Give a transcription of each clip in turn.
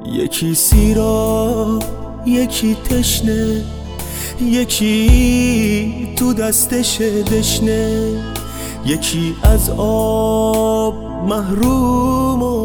یکی سیراب یکی تشنه، یکی تو دستش دشنه، یکی از آب محروم و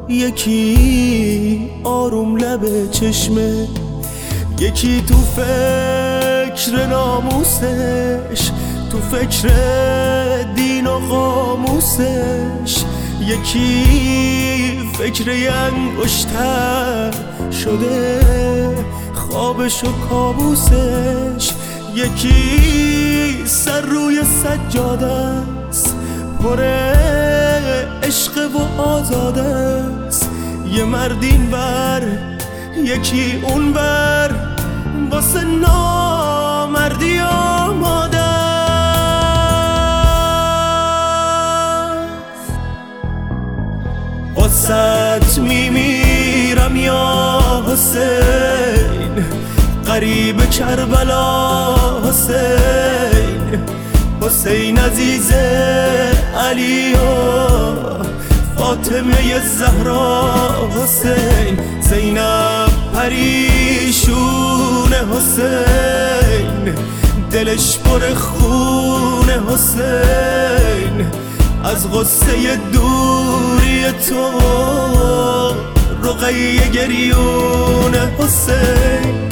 یکی آروم لب چشمه، یکی تو فکر ناموسش، تو فکر دین و قاموسش، یکی فکر انگشتر شده خوابش و کابوسش، یکی سر روی سجاده است پر عشق و آزاده است، یه مرد این بر یکی اون بر واسه نامردی آماده است. واسه میمیرم یا حسین، غریب کربلا حسین، حسین عزیز علی و فاطمه زهرا حسین، زینب پریشون حسین، دلش پر خون حسین، از غصه دوری تو رقیه گریون حسین.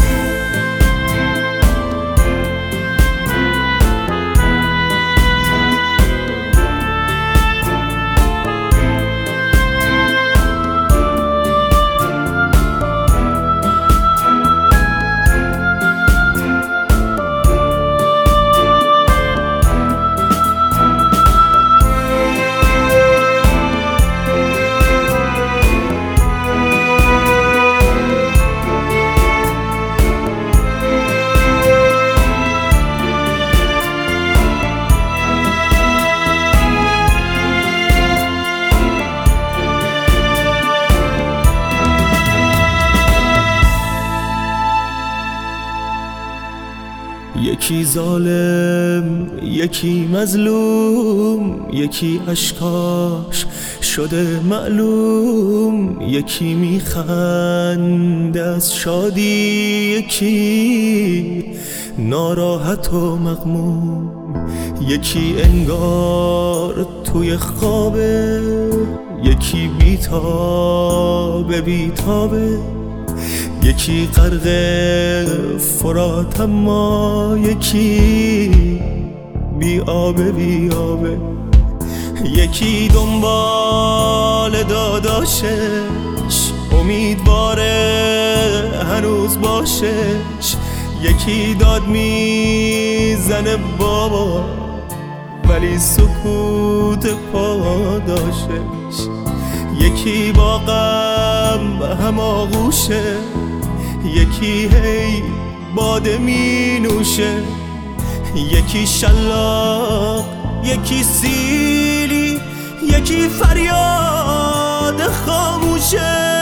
یکی ظالم یکی مظلوم، یکی اشکاش شده معلوم، یکی میخنده از شادی، یکی ناراحت و مغموم، یکی انگار توی خوابه، یکی بیتابه بیتابه، یکی غرق فرات اما یکی بی آبه بی آبه، یکی دنبال داداشش امیدواره هنوز باشش، یکی داد میزنه بابا ولی سکوت پاداشش، یکی با غم هماغوشه، یکی هی باده می نوشه، یکی شلاق یکی سیلی، یکی فریاد خاموشه.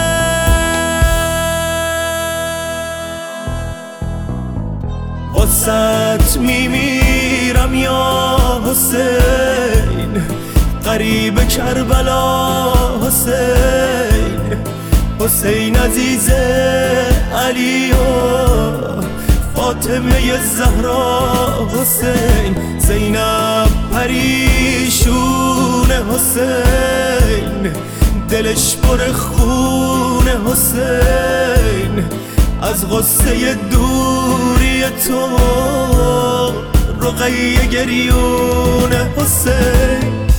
واسه میمیرم یا حسین، غریب کربلا حسین، حسین عزیز علی و فاطمه زهرا حسین، زینب پریشون حسین، دلش پر خون حسین، از غصه دوری تو رقیه گریون حسین.